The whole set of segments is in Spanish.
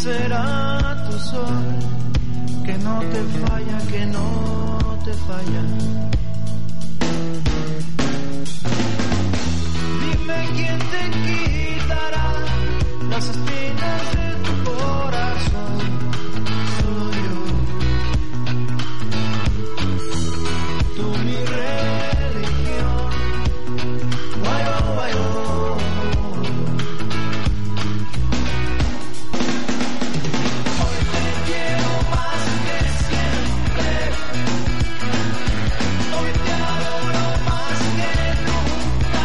será tu sol, que no te falla, que no te falla. Dime quién te quitará las espinas de tu corazón, solo yo. Tú mi religión, guayo, guayo. Hoy te quiero más que siempre, hoy te adoro más que nunca,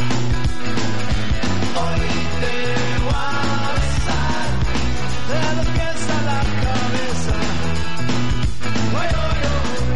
hoy te voy a besar de los pies a la cabeza, guayo, yo.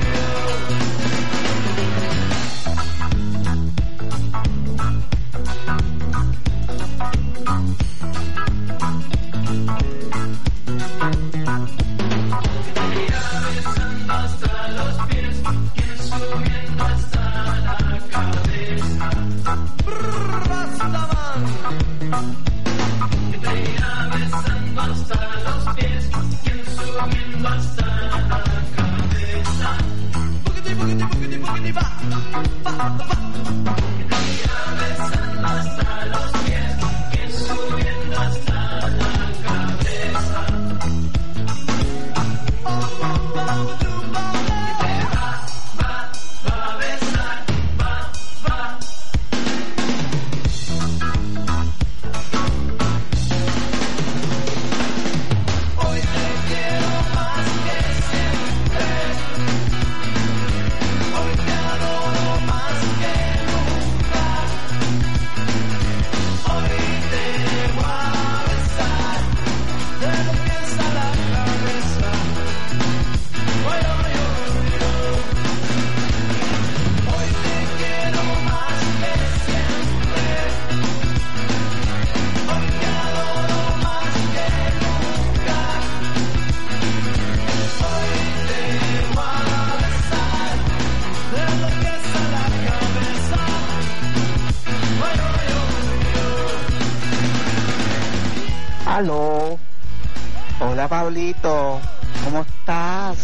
Aló, hola Pablito, ¿cómo estás?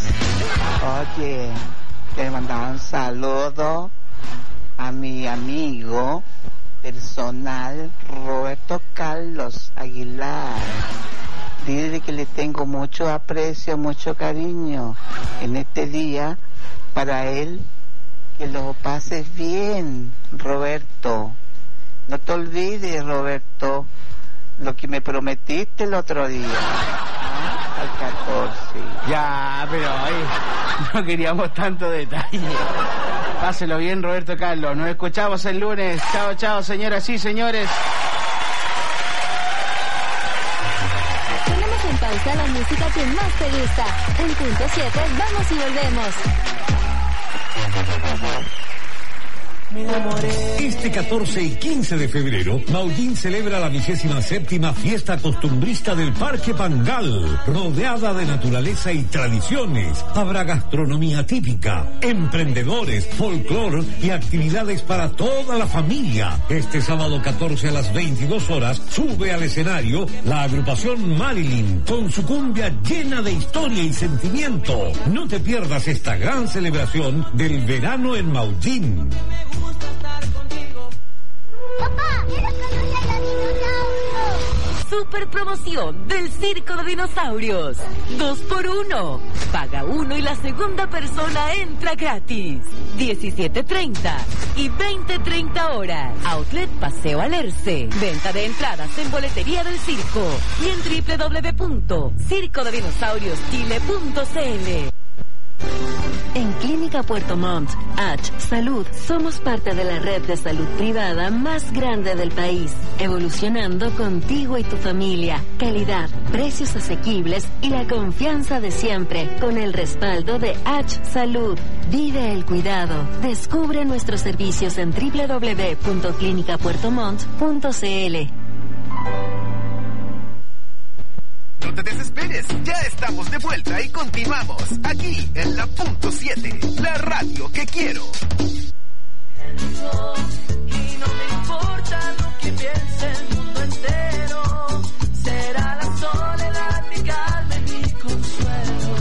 Oye, te mandaba un saludo a mi amigo personal Roberto Carlos Aguilar. Dile que le tengo mucho aprecio, mucho cariño en este día para él. Que lo pases bien, Roberto. No te olvides, Roberto, lo que me prometiste el otro día, al 14. Ya, pero ahí no queríamos tanto detalle. Páselo bien, Roberto Carlos. Nos escuchamos el lunes. Chao, chao, señoras y señores. Ponemos en pausa la música que más te gusta. En punto 7, vamos y volvemos. Este 14 y 15 de febrero, Maullín celebra la 27ª fiesta costumbrista del Parque Pangal, rodeada de naturaleza y tradiciones. Habrá gastronomía típica, emprendedores, folclor y actividades para toda la familia. Este sábado 14 a las 22 horas sube al escenario la agrupación Marilyn con su cumbia llena de historia y sentimiento. No te pierdas esta gran celebración del verano en Maullín. Papá, quiero conocer a dinosaurios. Super promoción del Circo de Dinosaurios. 2x1. Paga uno y la segunda persona entra gratis. 17:30 y 20:30 horas. Outlet Paseo Alerce. Venta de entradas en boletería del circo y en www.circodedinosaurioschile.cl. En Clínica Puerto Montt, H Salud, somos parte de la red de salud privada más grande del país, evolucionando contigo y tu familia. Calidad, precios asequibles y la confianza de siempre, con el respaldo de H Salud. Vive el cuidado. Descubre nuestros servicios en www.clinicapuertomont.cl. No te desesperes, ya estamos de vuelta y continuamos aquí en la punto 7, la radio que quiero. Y no me importa lo que piense el mundo entero, será la soledad mi calma y mi consuelo.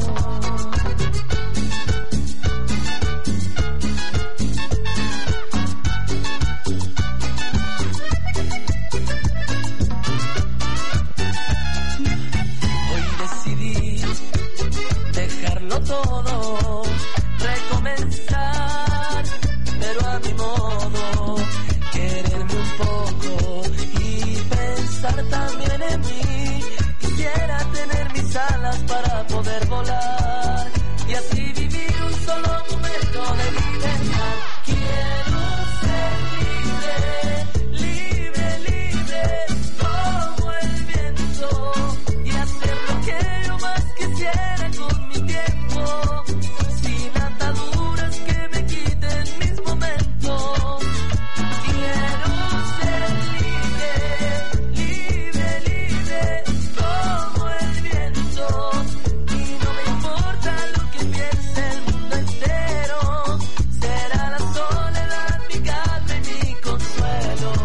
Hoy decidí dejarlo todo, recomenzar, pero a mi modo, quererme un poco y pensar también en mí. Quisiera tener mis alas para poder volar y así vivir un solo momento de libertad. Quiero ser libre, libre, libre, como el viento, y hacer lo que yo más quisiera con mi tiempo, sin ataduras que me quiten mis momentos. Quiero ser libre, libre, libre, como el viento, y no me importa lo que piense el mundo entero. Será la soledad mi calma y mi consuelo.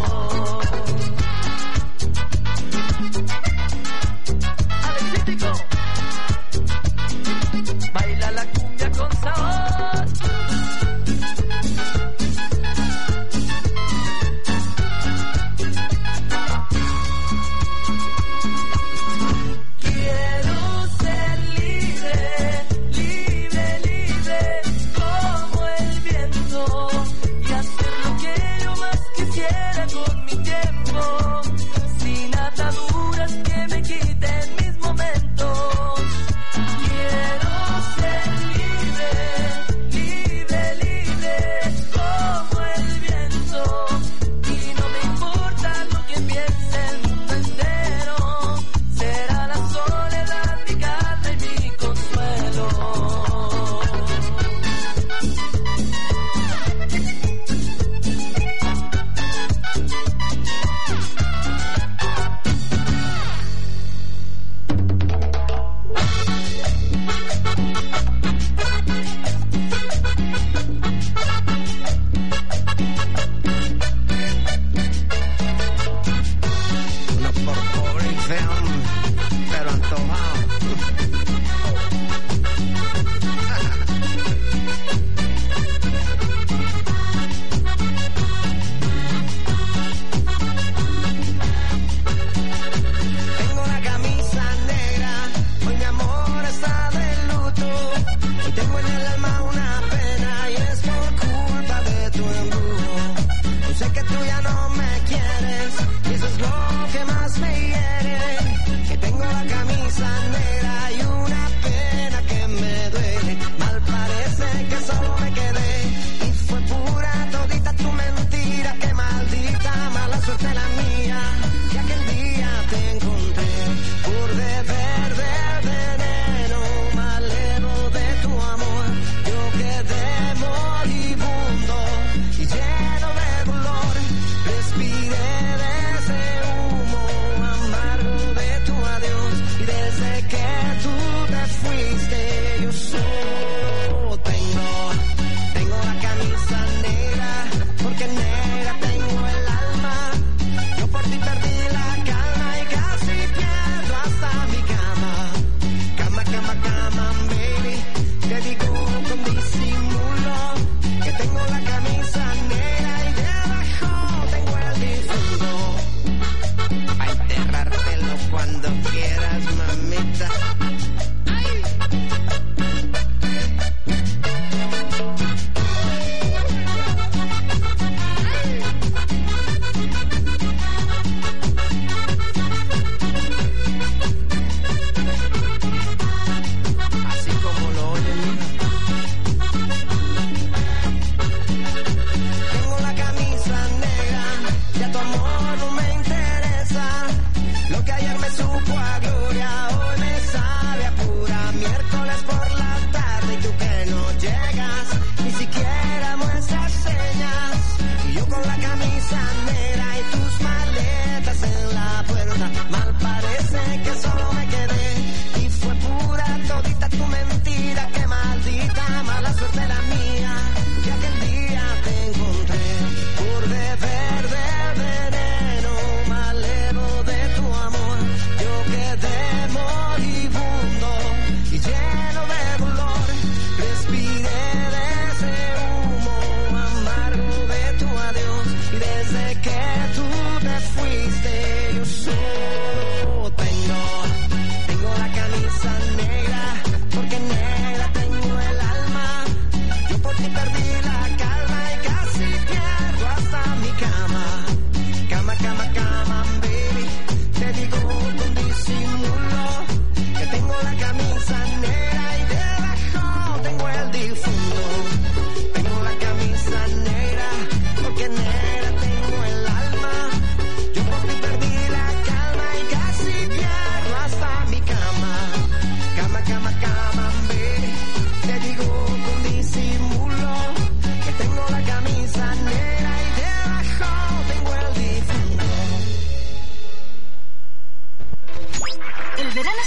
Alexítico, baila la cumbia con sabor. Quiero ser libre, libre, libre, como el viento, y hacer lo que yo más quisiera con mi tiempo, sin ataduras que me quiten mis momentos. Quiero ser libre, libre, libre, como el viento, y no me importa lo que piense el mundo entero. Será la soledad mi calma y mi consuelo. No por pobre y feo, pero antojado. Tengo la camisa negra, hoy mi amor está de luto. Hoy tengo en el alma una pena y es por culpa de tu embrujo. Yo sé que tú ya no me quieres y eso es lo que más me hiere. Que tengo la camisa negra y una pena que me duele. Mal parece que solo me quedé y fue pura todita tu mentira. Qué maldita mala suerte la mía, que aquel día te encontré por beber del veneno malero de tu amor. Yo quedé moribundo y lleno de dolor. Respiré de ese humo amargo de tu adiós, y desde que tú te fuiste yo solo tengo la camisa negra, porque negra tengo el alma. Yo por ti perdí la calma y casi pierdo hasta mi cama. Cama, cama, cama, baby, te digo con disimulo que tengo la camisa negra y debajo tengo el difunto. A enterrártelo cuando quieras, mamita. Así como lo oyen, mija. Tengo la camisa negra, ya tu amor no me interesa. Lo que ayer me supo a gloria, hoy me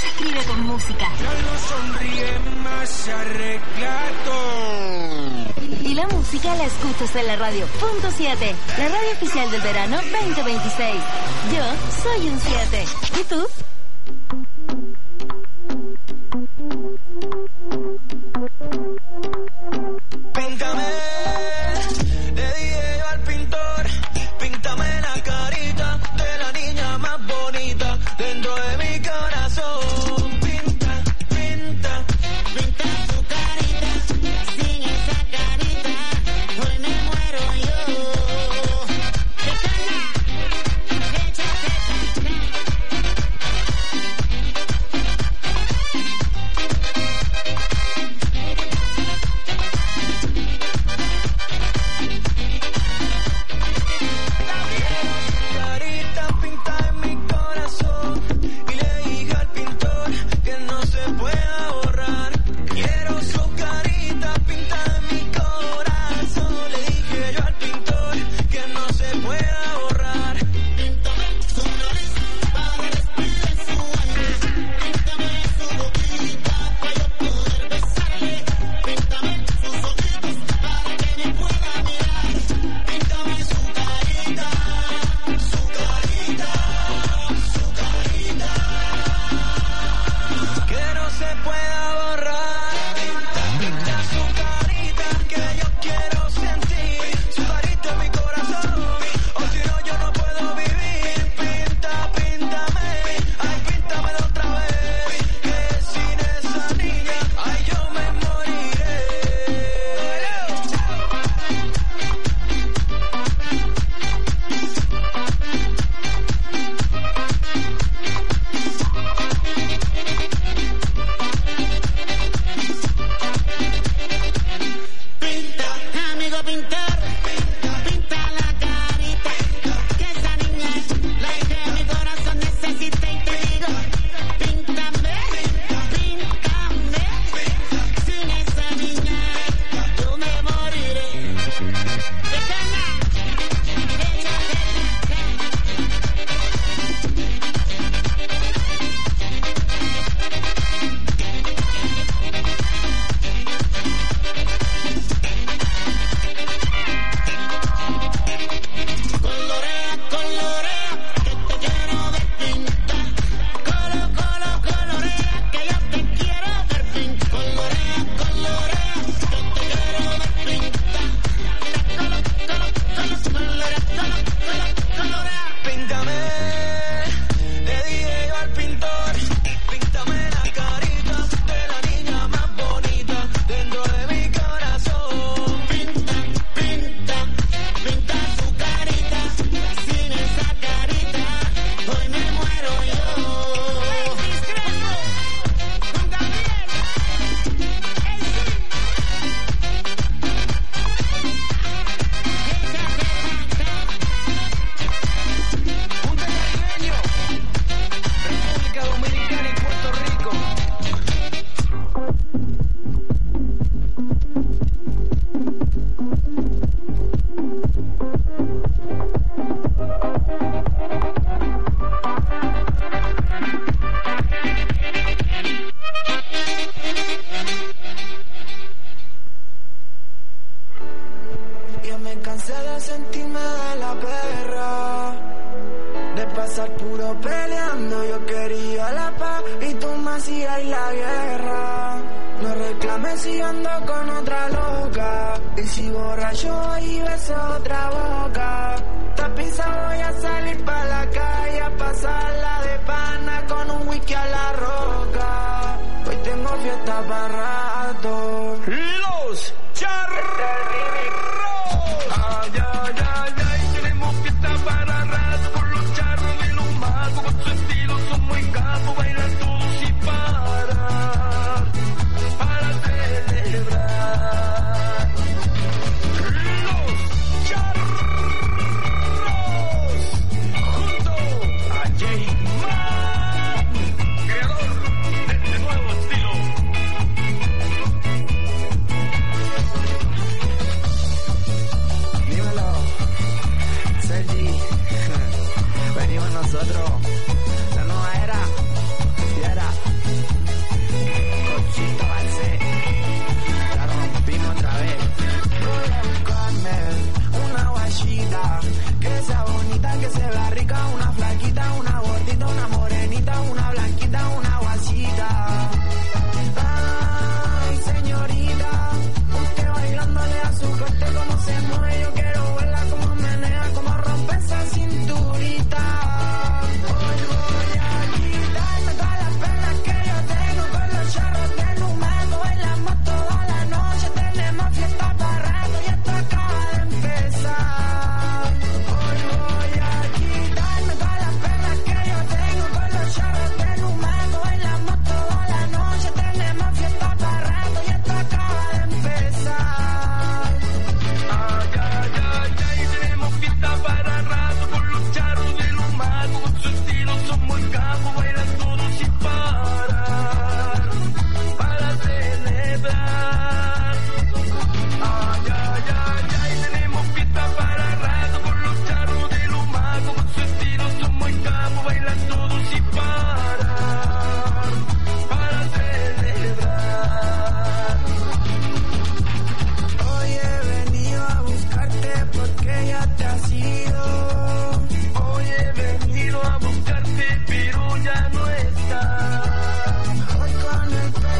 se escribe con música. Ya no sonríe más, se arregla todo. Y la música la escuchas en la radio. Punto 7, la radio oficial del verano 2026. Yo soy un 7. ¿Y tú? Píntame, le dije yo al pintor, píntame la carita de la niña más bonita dentro de mi corazón. Pinta, pinta, pinta su carita, sin esa carita, hoy me muero yo.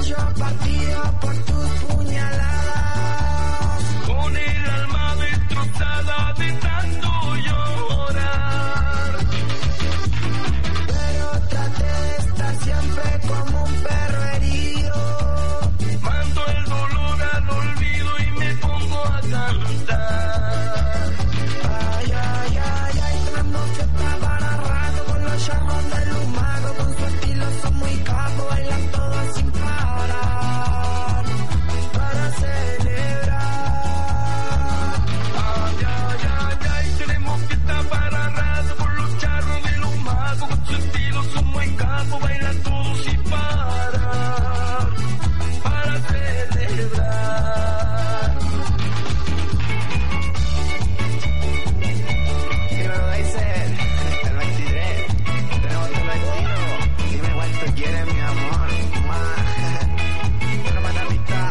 yo partido por tus puñaladas. Con el alma destrozada de tanto llorar. Pero traté de estar siempre como un perro herido. Mando el dolor al olvido y me pongo a cantar. Ay, ay, ay, ay, tenemos que estar para rato con los charros del humago. Con su estilo son muy capos, bailan todos sin parar. Para celebrar. Ay, ay, ay, ay, tenemos que estar para rato por los charros de los magos. Con su estilo son muy capos, bailan todos sin parar. Para celebrar. Y me lo dice el 23. Tenemos tu vestido. Dime cuánto quieres, mi amor. Pero mata pista.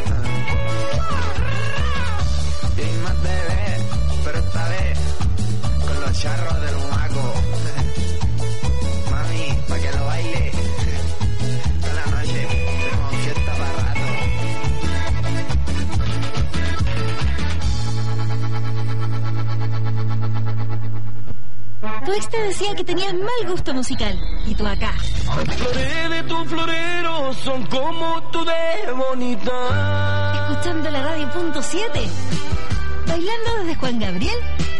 Y más bebé, pero esta vez con los charros del humaco. Mami, pa' que lo baile. Toda la noche tenemos fiesta para rato. Tu ex te decía que tenías mal gusto musical. Y tú acá, Las flores de tu florero son como tú de bonita. escuchando la radio punto 7. Bailando desde Juan Gabriel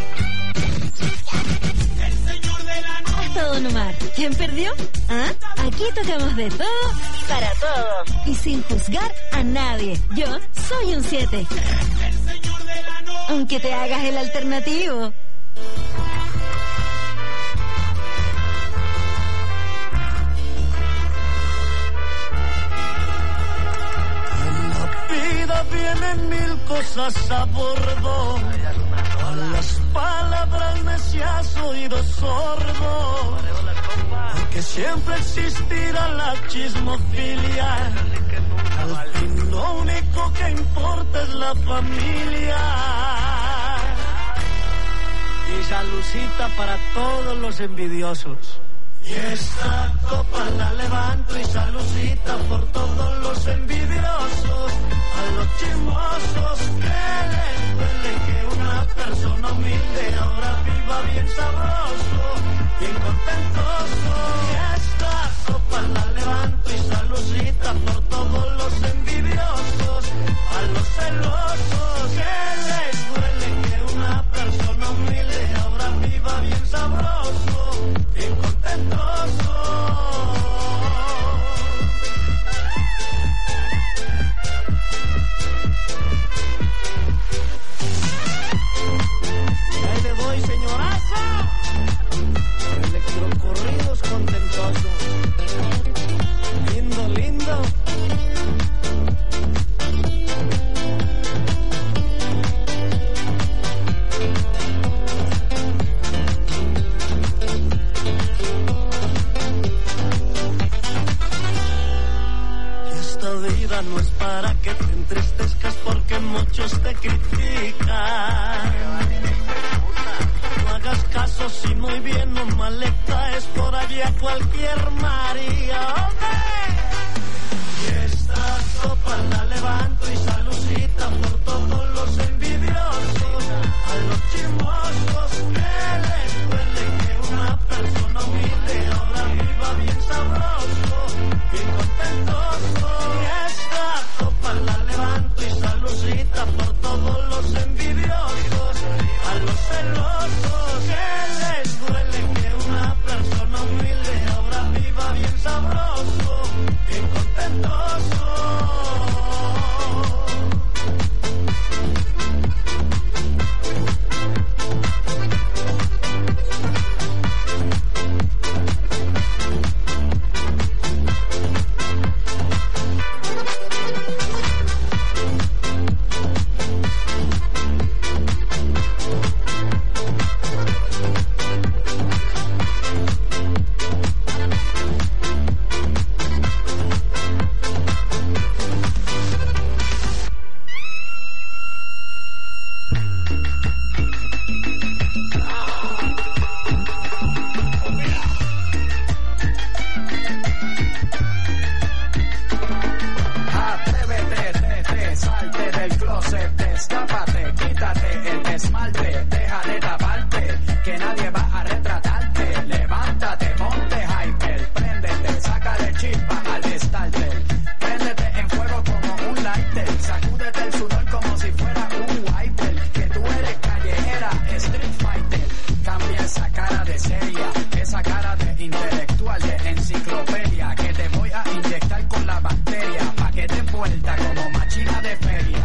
hasta Don Omar. ¿Quién perdió? ¿Ah? Aquí tocamos de todo para todos. Y sin juzgar a nadie. Yo soy un 7. Aunque te hagas el alternativo. En la vida vienen mil cosas a bordo. A las palabras necias oído sordo. Porque siempre existirá la chismofilia. Al fin lo único que importa es la familia. Y salucita para todos los envidiosos. Y esta copa la levanto y salucita por todos los envidiosos. A los chismosos que les duele que una persona humilde ahora viva bien sabroso, bien contentoso. Y esta copa la levanto y salucita por todos los envidiosos. A los celosos que les duele que una persona humilde ahora viva bien sabroso, bien contentoso. Ahí le doy, señoraza. Electrocorridos contentoso. Lindo, lindo. Y esta vida no es para que te entristezcas porque muchos te critican. No hagas caso si muy bien o mal le caes por allí a cualquier María. ¡Hombre! Y esta copa la levanto y salucita por todos los envidiosos. A los chismosos que les duele que una persona humilde ahora viva bien sabroso, bien contentoso. Y esta copa la levanto y salucita por todos los envidiosos. A los celosos que les duele que una persona humilde ahora viva bien sabroso, vuelta como máquina de feria.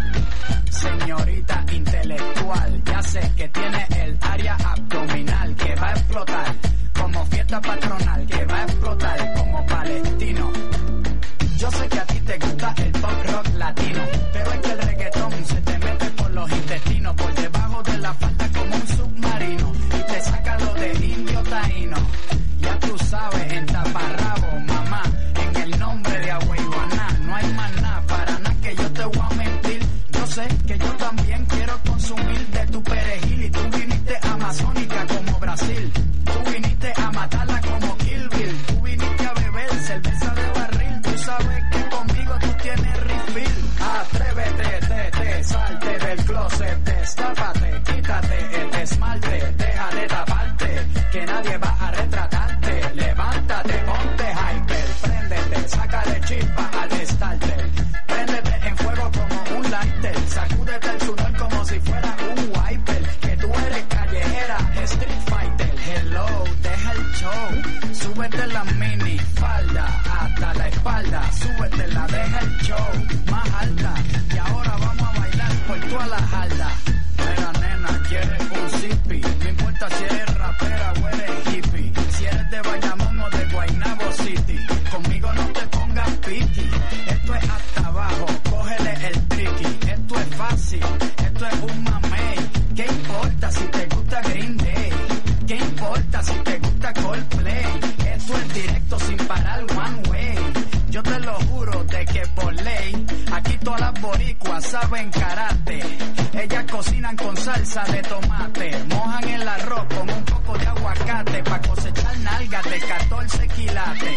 Señorita intelectual, ya sé que tiene el área abdominal que va a explotar como fiesta patronal, que va a explotar como palestino. Yo sé que a ti te gusta el pop rock latino, pero es que el reggaetón se te mete por los intestinos, por debajo de la falda como un submarino, y te saca lo de indio taíno. Ya tú sabes, en taparrabo, mamá, en el nombre de Agüeyuaná, no hay más nada, para nada que yo te voy a mentir. Yo sé que yo también quiero consumir de tu perejil, y tú viniste amazónica como Brasil, tú viniste a matarla como Kill Bill, tú viniste a beber cerveza de barril, tú sabes que conmigo tú tienes refill. Atrévete, salte del closet, destápate, quítate el esmalte, deja de taparte, que nadie va a retratarte, levántate, ponte hyper, préndete, sácale chispa al starter, préndete en fuego como un lighter, sacúdete el sudor como si fuera un wiper, que tú eres callejera, street fighter, hello, deja el show, súbete la mini falda hasta la espalda, súbetela, deja el show más alta, y ahora vamos a bailar por toda la jarda. Mira nena, quieres un zippy, no importa si eres rapera o eres hippie, si eres de Bayamón o de Guaynabo City, conmigo no te pongas piqui, esto es hasta abajo, cógele el tricky, esto es fácil, esto es un mamey, ¿qué importa si te gusta Green Day? ¿Qué importa si te gusta Coldplay? Esto es directo sin parar one way, yo te lo juro de que por ley, aquí todas las boricuas saben karate, ellas cocinan con salsa de tomate, mojan el arroz con un poco de aguacate, pa' cosechar nalgas de 14 quilates.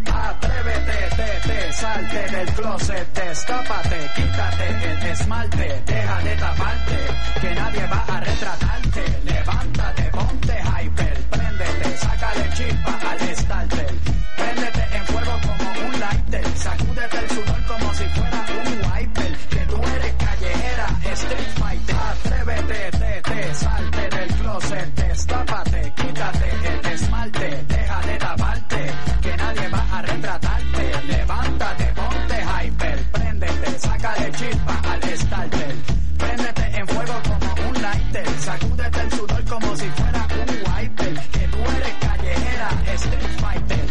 Atrévete, salte del closet, destápate, quítate el esmalte, deja de taparte, que nadie va a retratarte, levántate, ponte hyper, préndete, sácale chispa al starter, préndete en fuego como un lighter, sacúdete el sudor como si fuera un wiper, que tú eres callejera, street fighter. Atrévete, salte del closet, destápate, quítate el esmalte, deja de taparte, que nadie va a retratarte, levántate, ponte hyper, préndete, sácale chispa al starter, préndete en fuego como un lighter, sacúdete el sudor como si fuera un wiper, que tú eres callejera, street fighter.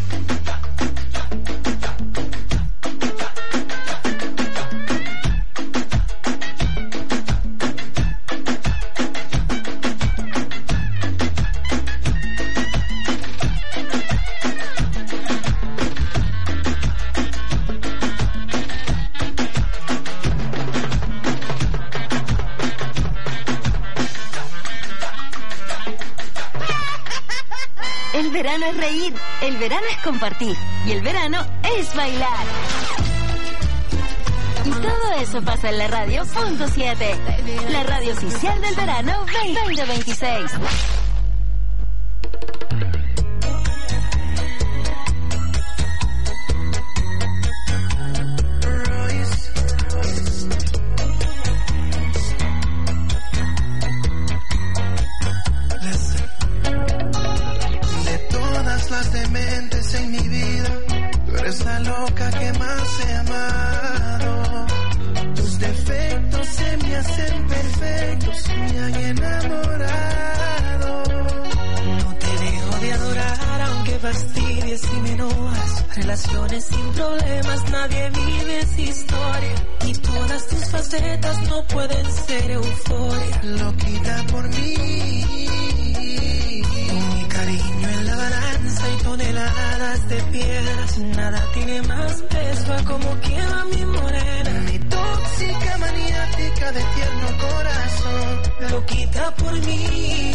El verano es reír, el verano es compartir y el verano es bailar. Y todo eso pasa en la radio .7, la radio oficial del verano 2026. Dementes en mi vida, tú eres la loca que más he amado. Tus defectos se me hacen perfectos, me han enamorado. No te dejo de adorar aunque fastidies y me enojas. Relaciones sin problemas, nadie vive esa historia. Y todas tus facetas no pueden ser euforia. Loquita por mí, mi cariño en la balanza y toneladas de piedras. Nada tiene más peso a como quema mi morena. Mi tóxica maniática de tierno corazón. Loquita por mí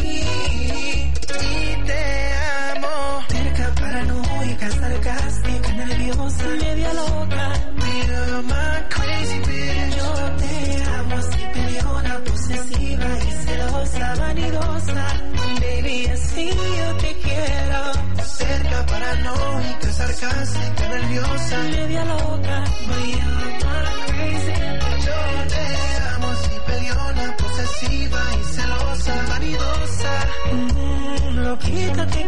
y te amo. Terca, paranoica, sarcástica, nerviosa, media loca. You're my crazy bitch. Yo te amo así peleona, posesiva y celosa, vanidosa. Baby, así yo te quiero. Cerca, paranoica, sarcástica, nerviosa, media loca. You're my crazy bitch. Yo te amo así peleona, posesiva y celosa, vanidosa. Loquita te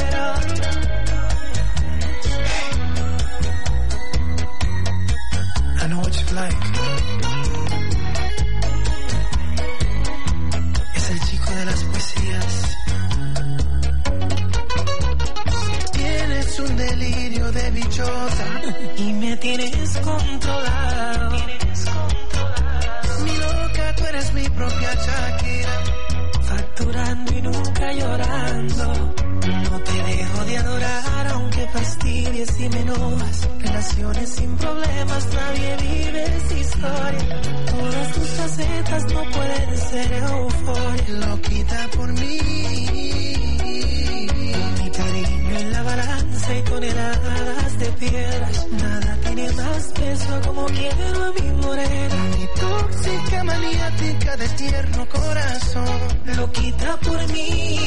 quiero. like. Es el chico de las poesías. Tienes un delirio de bichota y me tienes controlado. Mi loca, tú eres mi propia Shakira, facturando y nunca llorando. No te dejo de adorar aunque fastidies y me enojas. Relaciones sin problemas, nadie vive esa historia. Todas tus facetas no pueden ser euforia. Loquita por mí, mi cariño en la balanza y toneladas de piedras. Nada tiene más peso como quiero a mi morena. Mi tóxica maniática de tierno corazón. Loquita por mí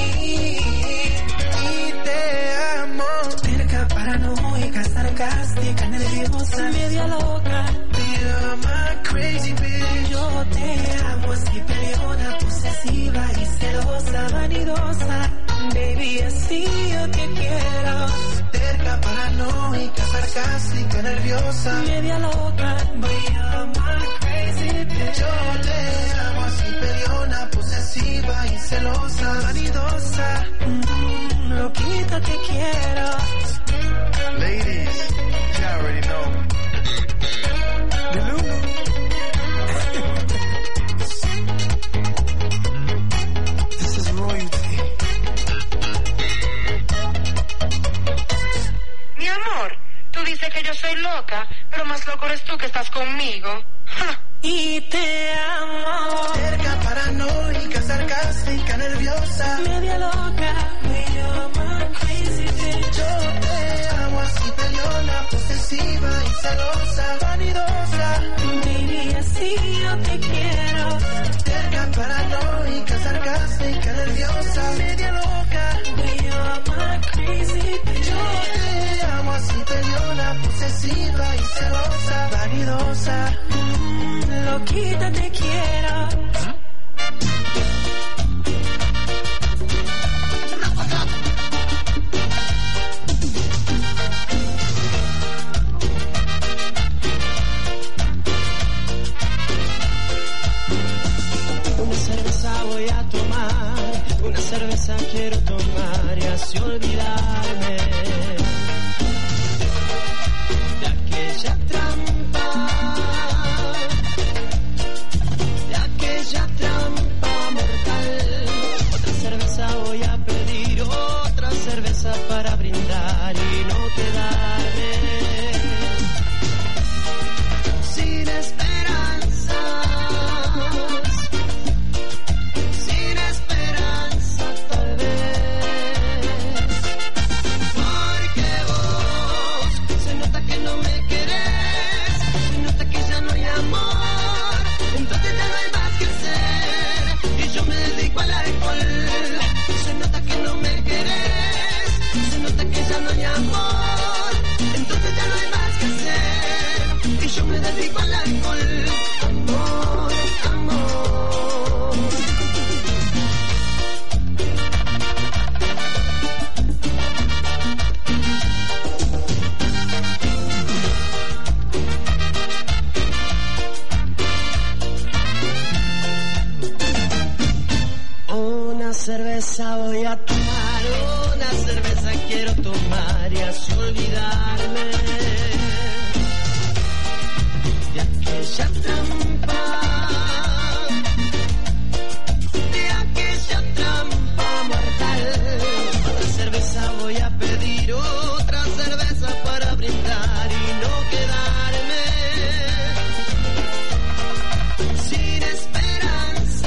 y te amo. Terca, paranoica, sarcástica, nerviosa, media loca. You're my crazy bitch. Yo te amo así peleona, posesiva y celosa, vanidosa. Baby, así yo te quiero. Terca, paranoica, sarcástica, nerviosa, media loca. You're my crazy bitch. Yo te amo así peleona, posesiva y celosa, vanidosa. Loquita te quiero. Ladies, you already know. The Lulu. This is royalty. Mi amor, tú dices que yo soy loca, pero más loco eres tú que estás conmigo. ¡Ja! Y te amo. Cerca, paranoica, sarcástica, nerviosa, media loca. You're my crazy bitch. Yo te amo así peleona, posesiva y celosa, vanidosa. Baby, así yo te quiero. Cerca, paranoica, sarcástica, nerviosa, media loca. You're my crazy bitch. Yo te amo así peleona, posesiva y celosa, vanidosa. Loquita te quiero. Una cerveza voy a tomar, una cerveza quiero tomar y así olvidarme de aquella trampa. Aquella trampa mortal. Otra cerveza voy a pedir, otra cerveza para brindar y no quedarme sin esperanzas, sin esperanza tal vez, porque vos se nota que no me querés, se nota que ya no hay amor, entonces ya no hay más que hacer y yo me dedico al alcohol. Se nota que no me querés, se nota que ya no hay amor, entonces ya no hay más que hacer y yo me dedico al alcohol. Amor, amor. Una cerveza voy a tomar, una cerveza quiero tomar y así olvidarme de aquella trampa, de aquella trampa mortal. Otra cerveza voy a pedir, otra cerveza para brindar y no quedarme sin esperanzas,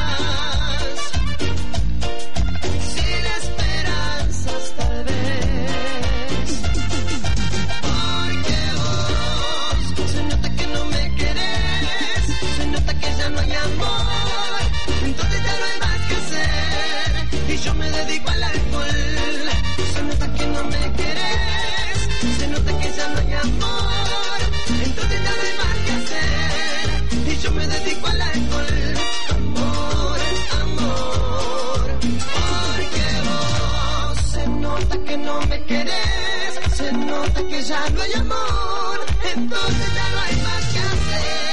sin esperanzas tal vez, porque vos se nota que no me querés, se nota que ya no hay amor, entonces ya no hay más que hacer y yo me dedico al alcohol. Se nota que no me querés, se nota que ya no hay amor, entonces ya no hay más que hacer y yo me dedico al alcohol. Amor, amor, porque vos se nota que no me querés, se nota que ya no hay amor, entonces ya no hay más que hacer.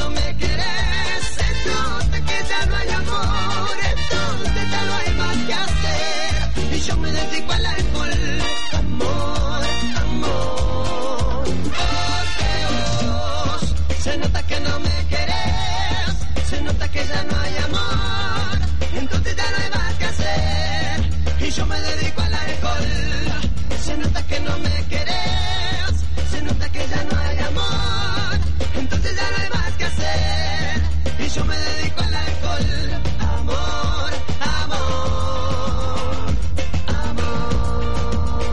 no me quieres, se nota que ya no hay amor, entonces ya no hay más que hacer. Y yo me dedico al alcohol, amor, amor. Porque vos, se nota que no me querés, se nota que ya no hay amor, entonces ya no hay más que hacer. Y yo me dedico al alcohol. Se nota que no me querés, se nota que ya no hay amor, entonces ya no hay más que hacer. Y yo me dedico al alcohol. Amor, amor, amor.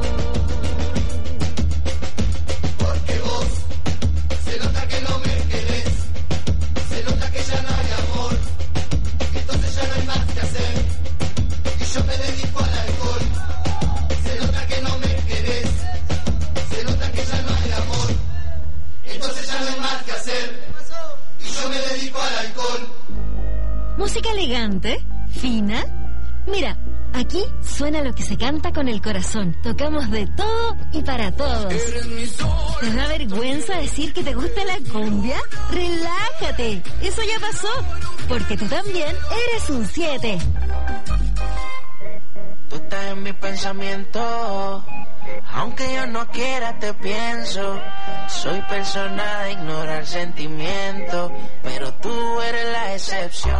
Porque vos, se nota que no me querés, se nota que ya no hay amor, entonces ya no hay más que hacer. Y yo me dedico al alcohol. Se nota que no me querés, se nota que ya no hay amor, entonces ya no hay más que hacer. Y yo me dedico al alcohol. Música elegante, fina. Mira, aquí suena lo que se canta con el corazón. Tocamos de todo y para todos. ¿Te da vergüenza decir que te gusta la cumbia? Relájate, eso ya pasó, porque tú también eres un 7. Tú estás en mi pensamiento, aunque yo no quiera te pienso. Soy persona de ignorar sentimientos, pero tú eres la excepción.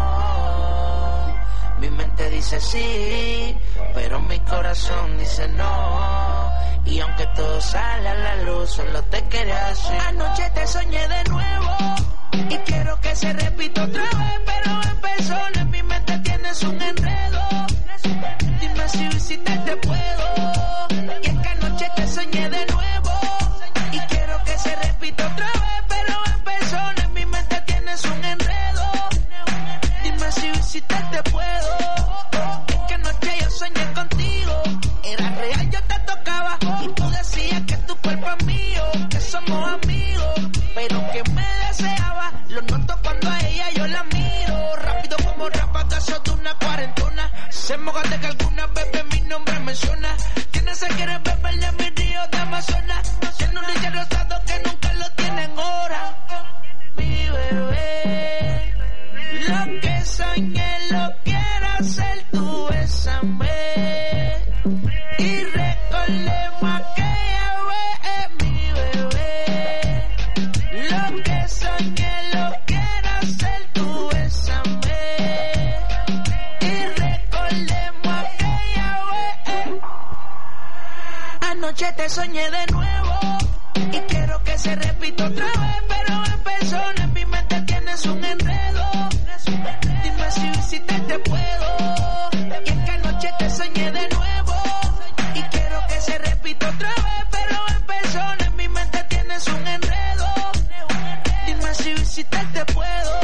Mi mente dice sí, pero mi corazón dice no. Y aunque todo sale a la luz, solo te quería decir. Anoche te soñé de nuevo y quiero que se repita otra vez, pero en persona en mi mente tienes un enredo. Dime si visitarte puedo. Y es que anoche te soñé de nuevo y quiero que se repita otra vez, pero en persona en mi mente tienes un enredo. Dime si visitarte puedo. Es que anoche yo soñé contigo, era real, yo te tocaba y tú decías que tu cuerpo es mío, que somos amigos, pero que me deseaba. Lo noto cuando a ella yo la miro, rápido como ráfagas de una cuarentona. Se moja de que alguna vez mi nombre menciona. ¿Quién se quiere beber de mi río de Amazonas? Tiene un leche rosado que nunca lo tienen hora. Mi bebé, lo que soñé lo quiero hacer, tú bésame. Y recordemos aquella vez, mi bebé. Lo que soñé lo quiero hacer, tú bésame. Y recordemos aquella vez. Anoche te soñé de nuevo y quiero que se repita otra vez, pero en persona en mi mente tienes un enredo. Dime si visitarte puedo. Y es que anoche te soñé de nuevo y quiero que se repita otra vez, pero en persona en mi mente tienes un enredo. Dime si visitarte puedo.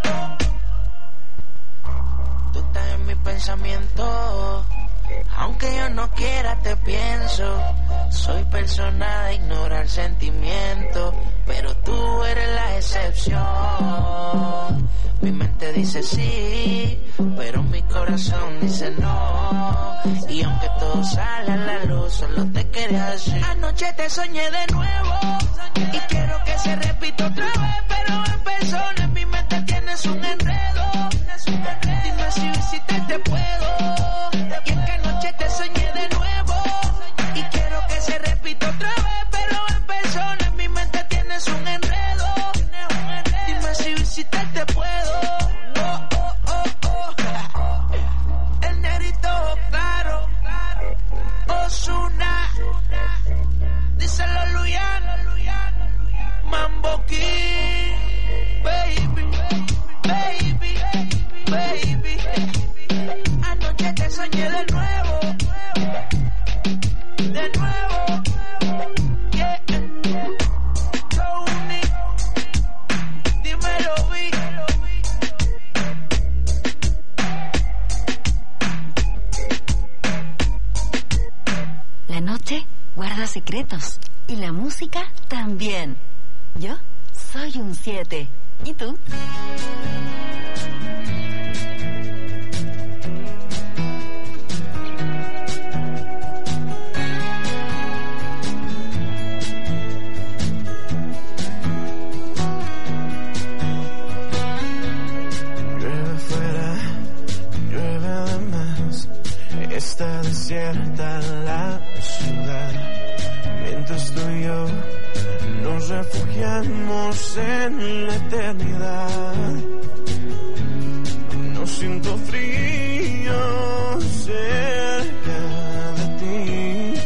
Tú estás en mi pensamiento, aunque yo no quiera te pienso. Soy persona de ignorar sentimientos, pero tú eres la excepción. Mi mente dice sí, pero mi corazón dice no. Y aunque todo sale a la luz, solo te quería decir. Anoche te soñé de nuevo y quiero que se repita otra vez, pero en persona en mi mente tienes un enredo. Dime si visitarte puedo. Y es que anoche te soñé de nuevo y quiero que se repita otra vez, pero en persona en mi mente tienes un enredo. Dime si visitarte puedo. El negrito claro, Ozuna, díselo Luyan, Mambo King, baby, baby, baby. Anoche te soñé de nuevo, yeah. Tony, dímelo, vi. La noche guarda secretos y la música también. Yo soy un 7. ¿Y tú? refugiamos en la eternidad. No siento frío cerca de ti.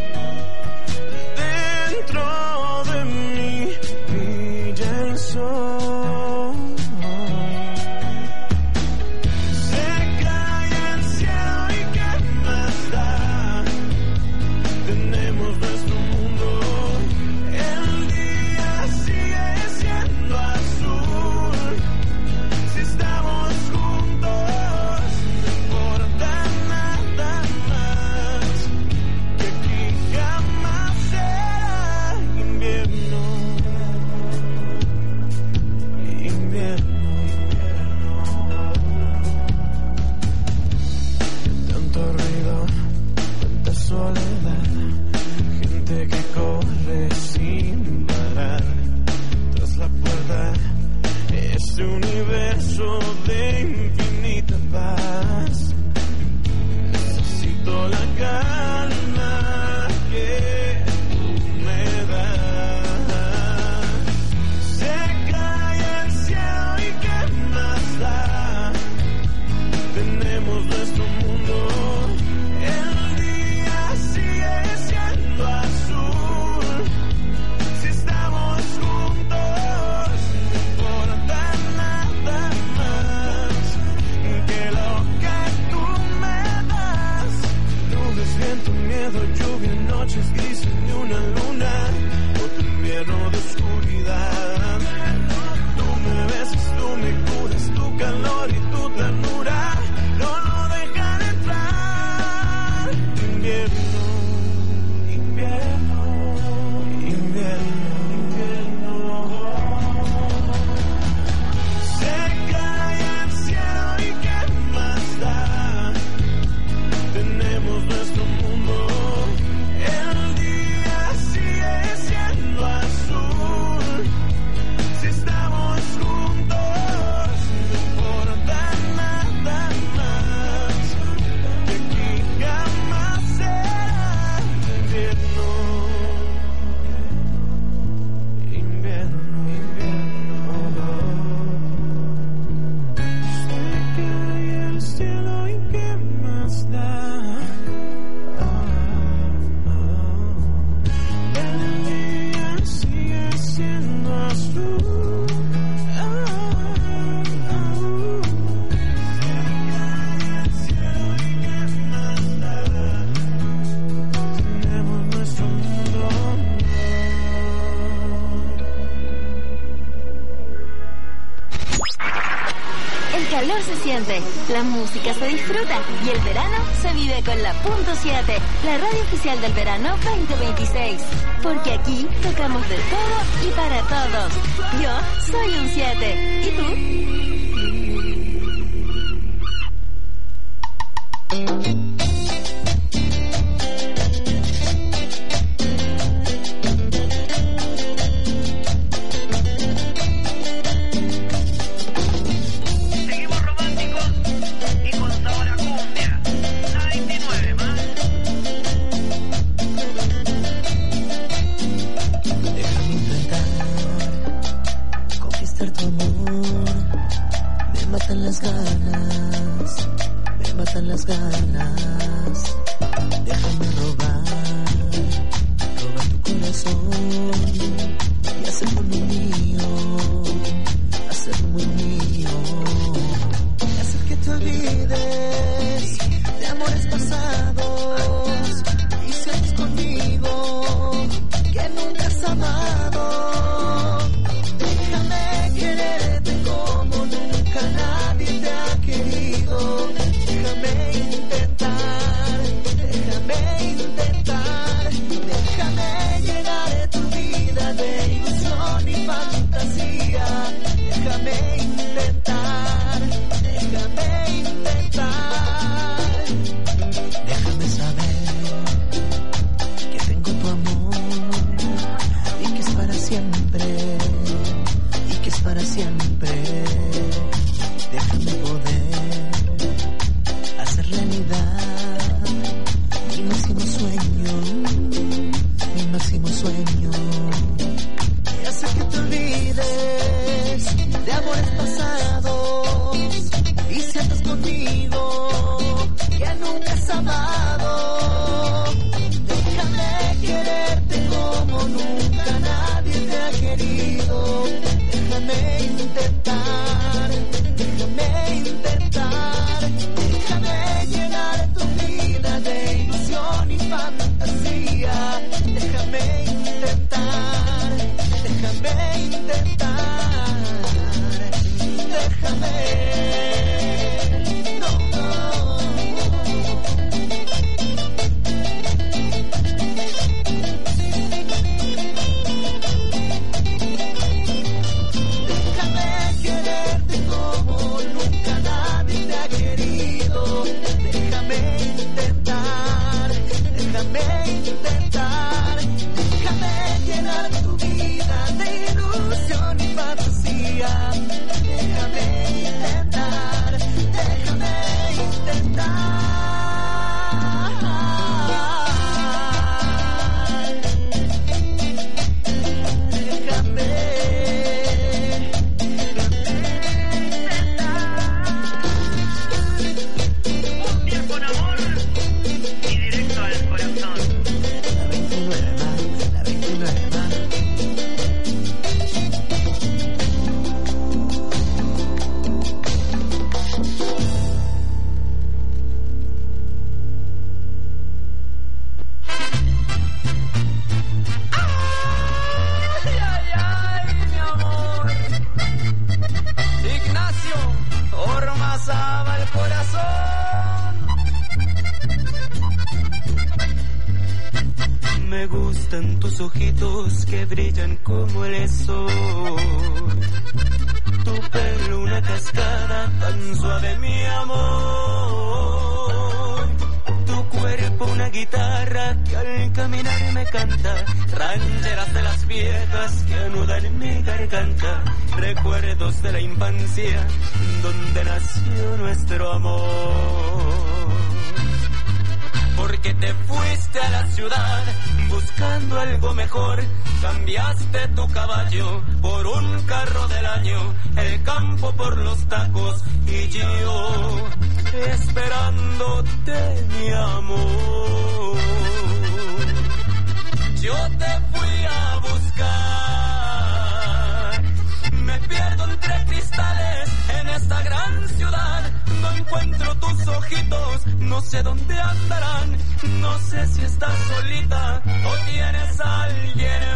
Dentro de mí brilla el sol. Se cae el cielo y qué más da. Tenemos nuestro mundo. El día sigue siendo azul. Si estamos juntos, no importa nada más. Que aquí jamás será invierno. Tanto ruido, tanta soledad, gente que corre sin parar. Tras la puerta, este universo de infinita paz. Necesito la calma que tú me das. Se cae el cielo y qué más da. Tenemos nuestro mundo. El día sigue siendo azul. Si estamos juntos, no importa nada más que lo que tú me das. Nubes, viento, miedo, lluvia, noches grises, ni una luna, otro invierno de oscuridad. Tú me besas, tú me curas, tu calor y tu ternura no dejan entrar. Invierno, invierno, invierno, invierno. Se cae el cielo y qué más da. Tenemos nuestro mundo. El día sigue siendo azul. Si estamos juntos, no importa nada más. Que aquí jamás será invierno. Invierno, invierno. Se cae el cielo y qué más da. El día sigue siendo azul. Tenemos nuestro mundo. El calor se siente, la música se disfruta y el verano se vive con la .7, la radio oficial del verano 2026. Porque aquí tocamos de todo y para todos. Yo soy un 7. ¿Y tú? Seguimos románticos y con sabor a cumbia. 99 más. Déjame intentar conquistar tu amor. Me matan las ganas, me matan las ganas. Déjame robar tu corazón y hacerlo muy mío, hacerlo muy mío. Y hacer que te olvides de amores pasados y seas conmigo que nunca has amado. Déjame quererte como nunca nadie te ha querido. Déjame intentar, déjame intentar. Déjame llenar tu vida de ilusión y fantasía. Déjame intentar, déjame intentar. Déjame saber que tengo tu amor y que es para siempre, y que es para siempre. Déjame poder hacer realidad mi máximo sueño, mi máximo sueño. Y hacer que querido. Déjame intentar, déjame intentar, déjame llenar tu vida de ilusión y fantasía. Déjame intentar, déjame intentar, déjame. Ojitos que brillan como el sol, tu pelo una cascada tan suave, mi amor, tu cuerpo una guitarra que al caminar me canta, rancheras de las viejas que anudan mi garganta, recuerdos de la infancia donde nació nuestro amor. Porque te fuiste a la ciudad buscando algo mejor, cambiaste tu caballo por un carro del año, el campo por los tacos y yo esperándote, mi amor. Yo te fui a buscar, me pierdo entre cristales en esta gran ciudad, no encuentro tus ojitos, no sé dónde andarán, no sé si estás solita o tienes a alguien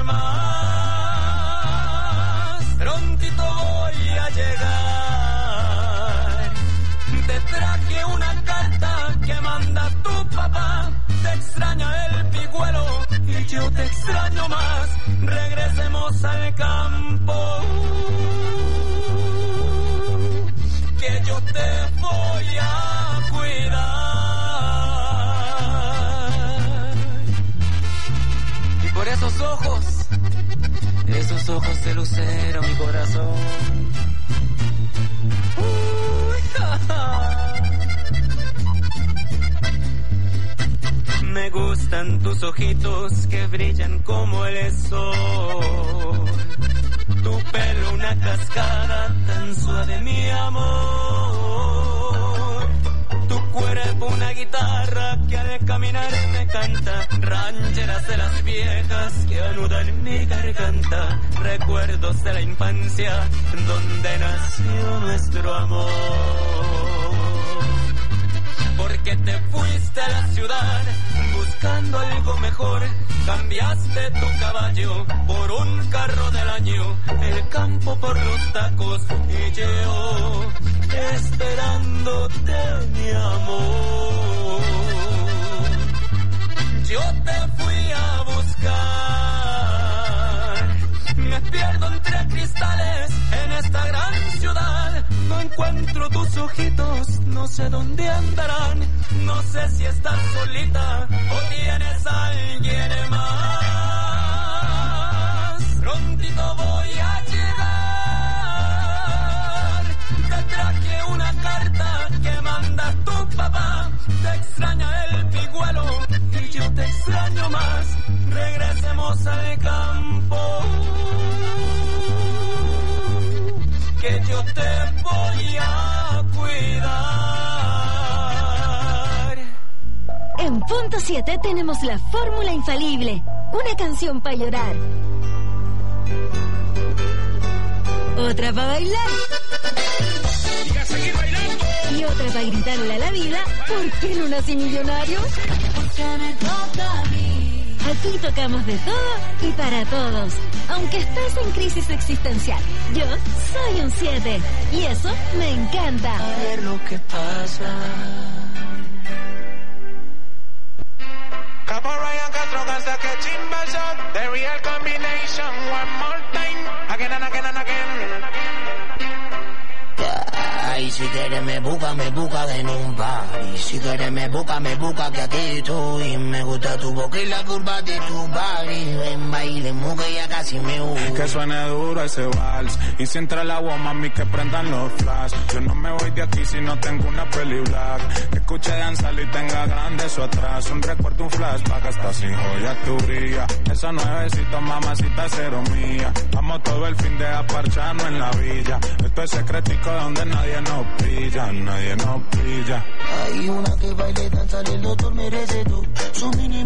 más. Prontito voy a llegar, te traje una carta que manda tu papá, te extraña el pigüelo y yo te extraño más, regresemos al campo, que yo te voy a cuidar. Y por esos ojos de lucero, mi corazón. Me gustan tus ojitos que brillan como el sol, tu pelo una cascada tan suave, mi amor, tu cuerpo una guitarra que al caminar me canta, rancheras de las viejas que anudan mi garganta, recuerdos de la infancia donde nació nuestro amor. Porque te fuiste a la ciudad buscando algo mejor, cambiaste tu caballo por un carro del año, el campo por los tacos y yo esperándote, mi amor. Yo te fui a buscar, me pierdo entre cristales en esta gran ciudad, no encuentro tus ojitos, no sé dónde andarán, no sé si estás solita o tienes a alguien más. Prontito voy a llegar, te traje una carta que manda tu papá, te extraña el pigüelo y yo te extraño más, regresemos al campo, que yo te voy a cuidar. En punto 7 tenemos la fórmula infalible, una canción para llorar. Otra para bailar. Y a seguir bailando. Y otra para gritarle a la vida, ¿por qué no nací millonario? Porque me toca a mí. Aquí tocamos de todo y para todos. Aunque estés en crisis existencial, yo soy un 7 y eso me encanta. A ver lo que pasa. Capo Ryan Castro hasta que chimba shot. The real combination. One more time. Again and again and again. Ay, si quieres me busca en un party. Si quieres me busca que aquí estoy. Me gusta tu boca y la curva de tu body. Ven, bailemos que ya casi me hubo. Que suene duro ese vals. Y si entra el agua, mami, que prendan los flash. Yo no me voy de aquí si no tengo una peli black. Que escuche danzar y tenga grande eso atrás. Un recuerdo, un flashback, hasta sin joya tu brilla. Esa nuevecita, mamacita, cero mía. Vamos todo el fin de aparcharnos en la villa. Esto es secretico donde nadie nos pilla, nadie nos pilla. Hay una que baile, danza, el doctor merece todo. Su mini, a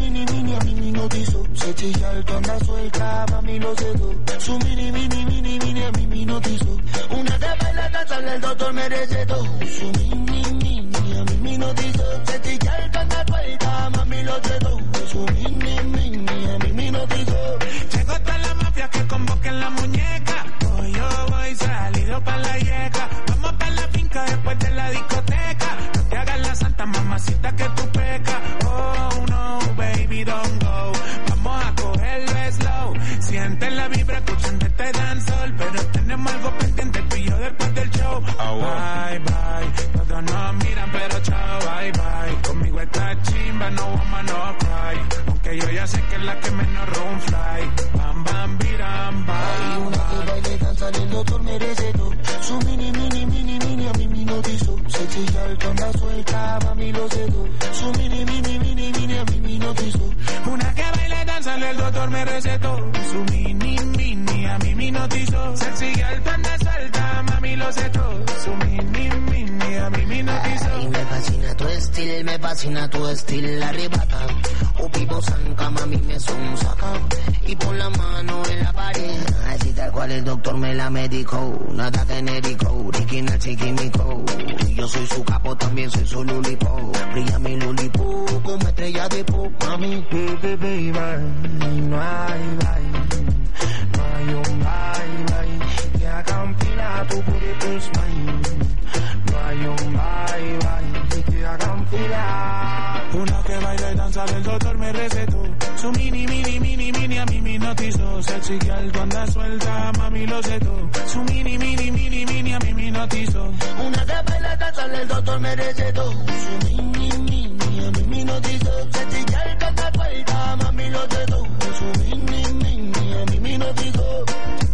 mí me notizó. Se chilla alto, anda suelta, mami lo cedo. Su mini, a mí me notizó. Una que baila, danza, el doctor merece todo. Su mini, a mí me notizó. Se chilla alto, anda suelta, mami lo cedo. Su mini, a mí me notizó. Llegó toda la mafia que convoquen la muñeca. Hoy yo voy salido pa' la yeca. Vamos pa' la finca después de la discoteca. No te hagas la santa mamacita que tú pecas. Oh no, baby, don't go. Vamos a cogerlo slow. Siente la vibra escuchando este dancehall. Pero tenemos algo pendiente tú y yo después del show. Bye, bye. Todos nos miran pero chao, bye, bye. Conmigo esta chimba, no woman, no cry. Aunque yo ya sé que es la que menos room fly. Bam, bam, biram, bam. Hay una que baile, danza, el doctor merece todo. Su mini, a mí me notizó. Se chilla alto, anda suelta, mami lo cedo. Su mini, a mí me notizó. Una que baile, danza, el doctor me recetó. Su mini, a mí me notizó. Sexy alto, anda suelta, mami lo cedo. Su mini, a mí me notizó. Ay, me fascina tu estilo, arrebata. O pipo zanca, mami me son saca. Y pon la mano en la pared. Así tal cual el doctor me la medicó. Nada genérico, original chiquimico. Yo soy su capo, también soy su lulipo. Brilla mi lulipo como estrella de pop. Mami, baby, no hay bye. No hay un bye. Que acampina tu booty plus mine. No hay un bye. Que acampina. Una que baila y danza, el doctor me recetó. Su mini, a mí me notizó. Sexy que alto anda suelta, mami lo cedo. Su mini, a mí me notizó. Una que baila y danza, el doctor me recetó. Su mini, a mí me notizó. Sexy que alto anda suelta, mami lo cedo. Su mini, a mí me notizó.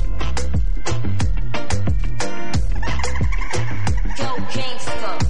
Go Gangsta.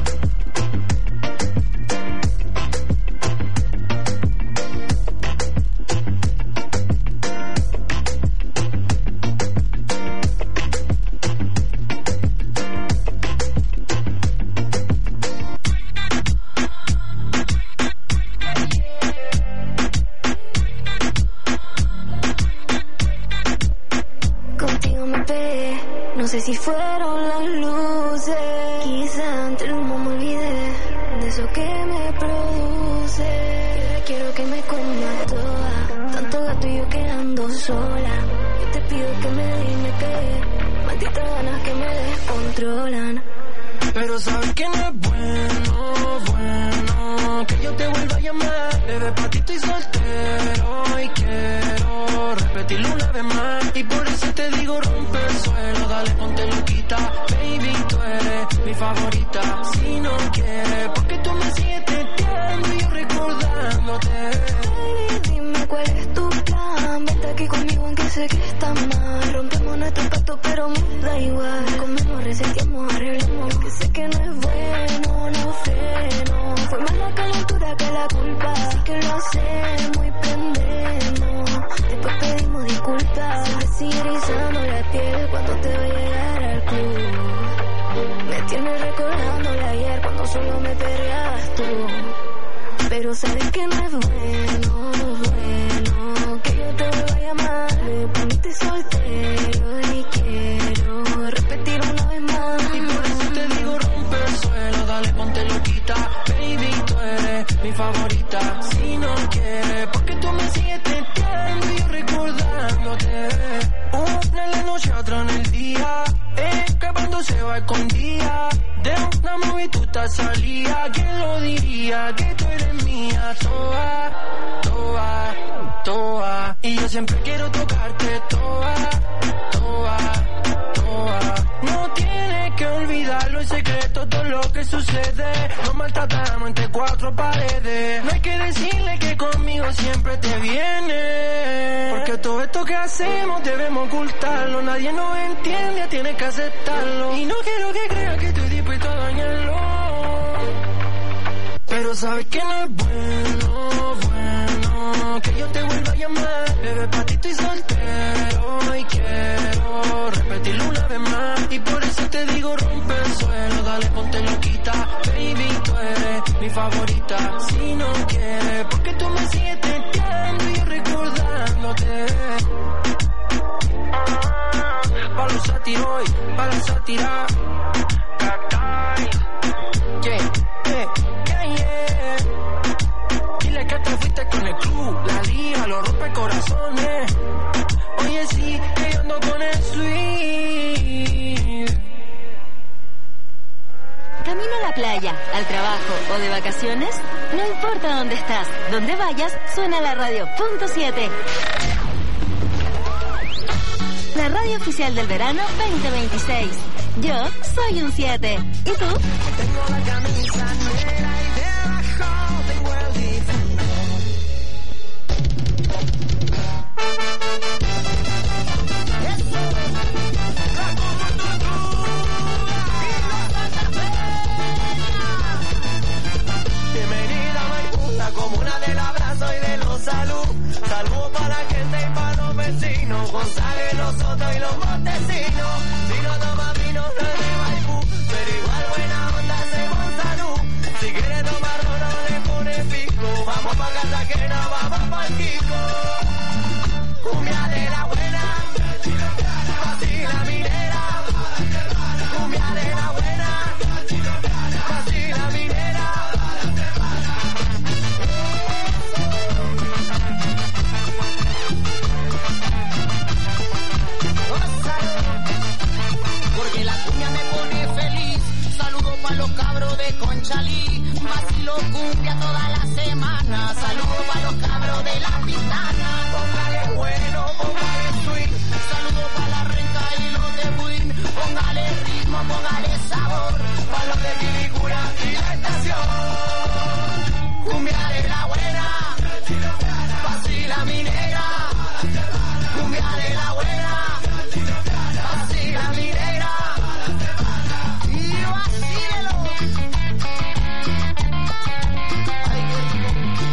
No sé si fueron las luces, quizá ante el humo me olvidé de eso que me produce. Quiero que me coma toda, tanto gato y yo quedando sola. Yo te pido que me quede, malditas ganas que me descontrolan. Pero sabes que no es bueno que yo te vuelva a llamar. De patito y soltero y quiero repetirlo una vez más. Y por eso te digo rompe el suelo, dale ponte loquita. Baby, tú eres mi favorita. Si no quieres, porque tú me sigues testeando y yo recordándote. Baby, dime cuál es tu plan. Vente aquí conmigo aunque sé que está mal. Rompemos nuestro pacto pero me da igual. Comemos, reseteamos, arreglamos. Que sé que no es bueno, no freno. Fue más la calentura que la culpa. Así que lo hacemos y prendemos. Después pedimos disculpas. Me sigue erizando la piel cuando te voy a llegar al club. Me tienes recordándole ayer cuando solo me perreabas tú. Pero sabes que no es bueno que yo te vuelva a llamar. Me poniste soltero noche, otra en el día. Escapándose va escondida. De una movie tú te salía. ¿Quién lo diría? Que tú eres mía. Toa, toa, toa. Y yo siempre quiero tocarte. Toa, toa, toa. No tienes que olvidarlo, el secreto, todo lo que sucede. Nos maltratamos entre cuatro paredes. No hay que decirle que conmigo siempre te viene. Porque todo esto que hacemos debemos ocultarlo. Nadie nos entiende, tienes que aceptarlo. Y no quiero que creas que estoy dispuesto a dañarlo. Pero sabes que no es bueno, bueno, que yo te vuelva a llamar. Bebé, pa' ti estoy soltero y quiero repetirlo una vez más. Y por eso te digo, rompe el suelo, dale, ponte loquita. Baby, tú eres mi favorita. Si no quieres, porque tú me sigues testeando y yo recordándote. Pa' los sátiros, pa' la sátira. Dile que te fuiste con el club, la liga, los rompe corazones. Oye, sí, que yo ando con el sweet. ¿Camino a la playa, al trabajo o de vacaciones? No importa dónde estás, donde vayas, suena la radio .7. La radio oficial del verano 2026. Yo soy un 7. ¿Y tú? Tengo la camisa negra y debajo tengo el difunto. Bienvenida a Maipunta, comuna del abrazo y de los salud. Saludos para la gente y para los vecinos. González, nosotros y los montesinos. Si no toma vino, no es de Maipú. Pero igual buena onda, hacemos salud. Si quieres tomar ron, le pone pico. Vamos pa' Cartagena, vamos pa'l Kiko. Cumbia de la buena, así la minera. Cumbia de la buena, así la minera. Porque la cumbia me pone feliz. Saludos para los cabros de Conchalí. Vacilo cumbia toda la semana. Saludos para los cabros de la Pintana. Póngale bueno, póngale sweet. Saludos para la Renca y los de Buin. Póngale ritmo, póngale sabor. Para los de Quilicura y la estación. Cumbia de la buena, vacila mi negra. Cumbia de la buena, vacila mi negra. Y vacílelo. Ay, qué rico.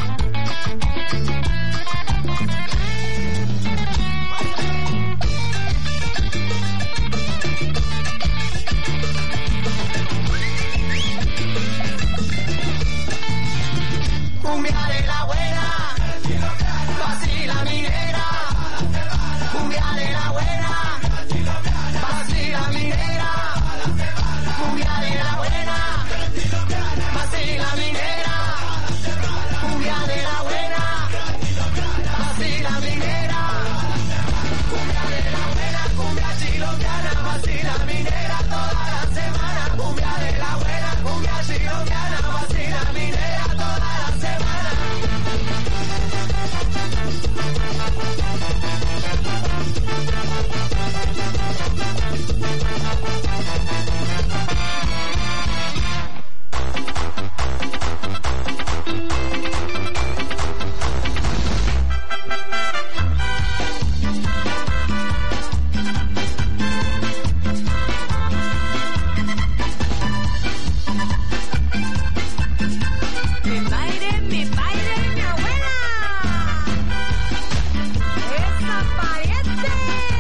Cumbia de la buena, vacila mi negra. Cumbia de la buena, vacila mi negra. Cumbia de la buena, vacila mi negra. Cumbia de la buena, vacila mi negra. Cumbia de la buena, cumbia chilongiana, vacila mi negra toda la semana. Cumbia de la buena, cumbia chilongiana, vacila mi negra toda la semana. Mi padre, mi abuela. Esa pariente.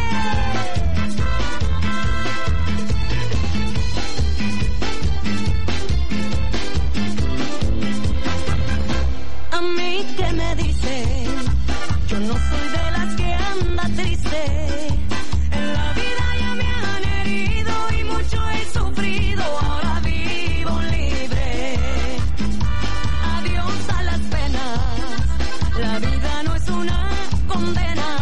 A mí que me dicen, yo no soy de las que anda triste. En la vida ya me han herido y mucho he sufrido. Ahora vivo libre. Adiós a las penas. La vida no es una condena.